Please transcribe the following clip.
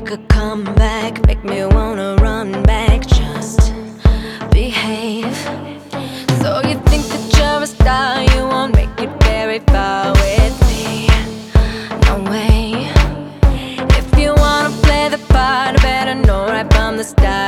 make a comeback, make me wanna run back. Just behave. So you think that you're a star, you won't make it very far with me. No way. If you wanna play the part, better know right from the start